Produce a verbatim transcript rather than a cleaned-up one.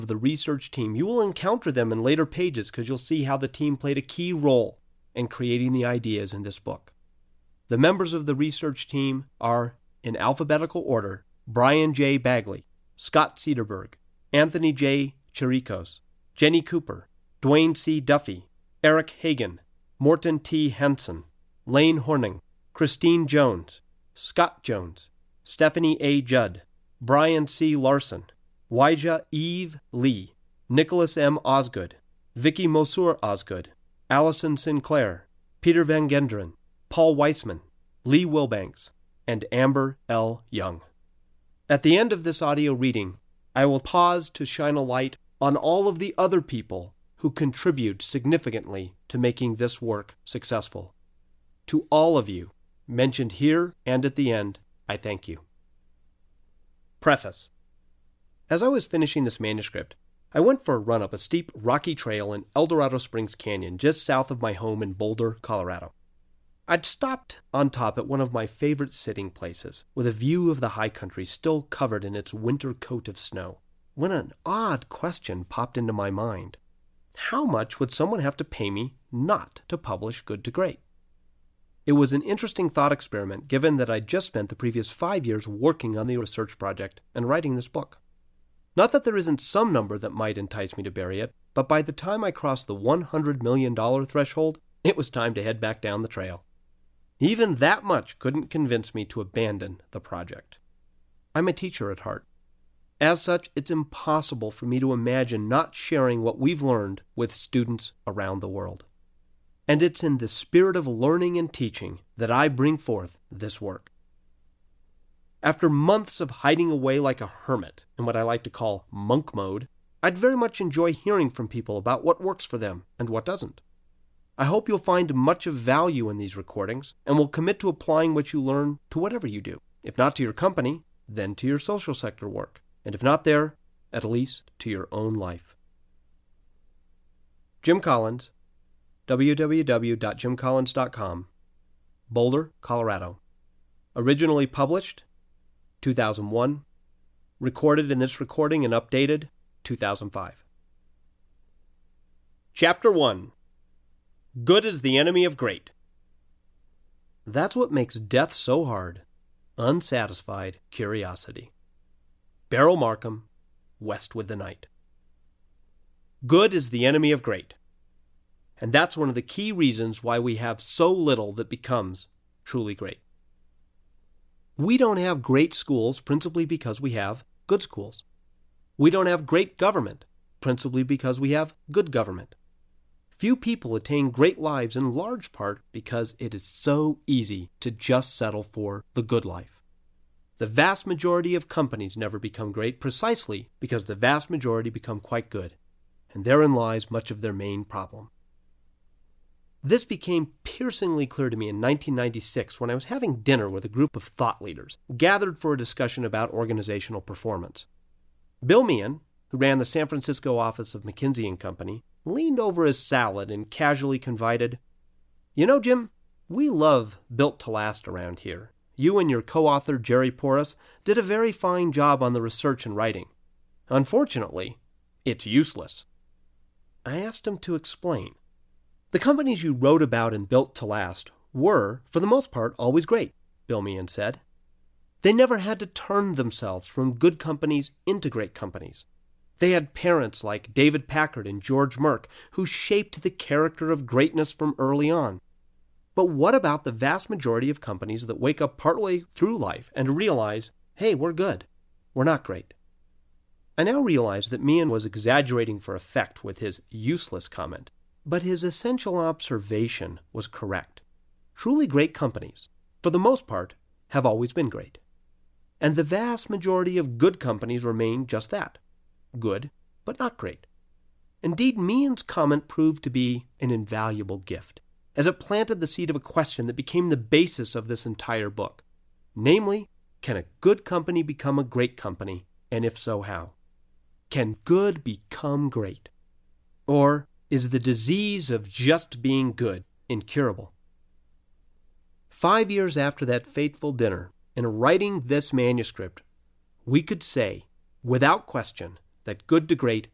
of the research team. You will encounter them in later pages because you'll see how the team played a key role in creating the ideas in this book. The members of the research team are, in alphabetical order, Brian J. Bagley, Scott Cederberg, Anthony J. Chiricos, Jenny Cooper, Dwayne C. Duffy, Eric Hagan, Morton T. Henson, Lane Horning, Christine Jones, Scott Jones, Stephanie A. Judd, Brian C. Larson, Wyja Eve Lee, Nicholas M. Osgood, Vicky Mosur Osgood, Allison Sinclair, Peter Van Genderen, Paul Weissman, Lee Wilbanks, and Amber L. Young. At the end of this audio reading, I will pause to shine a light on all of the other people who contribute significantly to making this work successful. To all of you, mentioned here and at the end, I thank you. Preface. As I was finishing this manuscript, I went for a run up a steep, rocky trail in El Dorado Springs Canyon just south of my home in Boulder, Colorado. I'd stopped on top at one of my favorite sitting places, with a view of the high country still covered in its winter coat of snow, when an odd question popped into my mind. How much would someone have to pay me not to publish Good to Great? It was an interesting thought experiment, given that I'd just spent the previous five years working on the research project and writing this book. Not that there isn't some number that might entice me to bury it, but by the time I crossed the one hundred million dollars threshold, it was time to head back down the trail. Even that much couldn't convince me to abandon the project. I'm a teacher at heart. As such, it's impossible for me to imagine not sharing what we've learned with students around the world. And it's in the spirit of learning and teaching that I bring forth this work. After months of hiding away like a hermit in what I like to call monk mode, I'd very much enjoy hearing from people about what works for them and what doesn't. I hope you'll find much of value in these recordings and will commit to applying what you learn to whatever you do. If not to your company, then to your social sector work. And if not there, at least to your own life. Jim Collins, w w w dot jim collins dot com, Boulder, Colorado. Originally published, two thousand one. Recorded in this recording and updated, two thousand five. Chapter one. Good is the enemy of great. That's what makes death so hard. Unsatisfied curiosity. Beryl Markham, West with the Night. Good is the enemy of great. And that's one of the key reasons why we have so little that becomes truly great. We don't have great schools principally because we have good schools. We don't have great government principally because we have good government. Few people attain great lives in large part because it is so easy to just settle for the good life. The vast majority of companies never become great precisely because the vast majority become quite good, and therein lies much of their main problem. This became piercingly clear to me in nineteen ninety-six when I was having dinner with a group of thought leaders gathered for a discussion about organizational performance. Bill Meehan, who ran the San Francisco office of McKinsey and Company, leaned over his salad and casually confided, "You know, Jim, we love Built to Last around here. You and your co-author Jerry Porras did a very fine job on the research and writing. Unfortunately, it's useless." I asked him to explain. "The companies you wrote about in Built to Last were, for the most part, always great," Bill Meehan said. "They never had to turn themselves from good companies into great companies. They had parents like David Packard and George Merck who shaped the character of greatness from early on. But what about the vast majority of companies that wake up partway through life and realize, hey, we're good, we're not great?" I now realize that Meehan was exaggerating for effect with his useless comment, but his essential observation was correct. Truly great companies, for the most part, have always been great. And the vast majority of good companies remain just that. Good, but not great. Indeed, Meehan's comment proved to be an invaluable gift, as it planted the seed of a question that became the basis of this entire book. Namely, can a good company become a great company, and if so, how? Can good become great? Or is the disease of just being good incurable? Five years after that fateful dinner, in writing this manuscript, we could say, without question, that Good to Great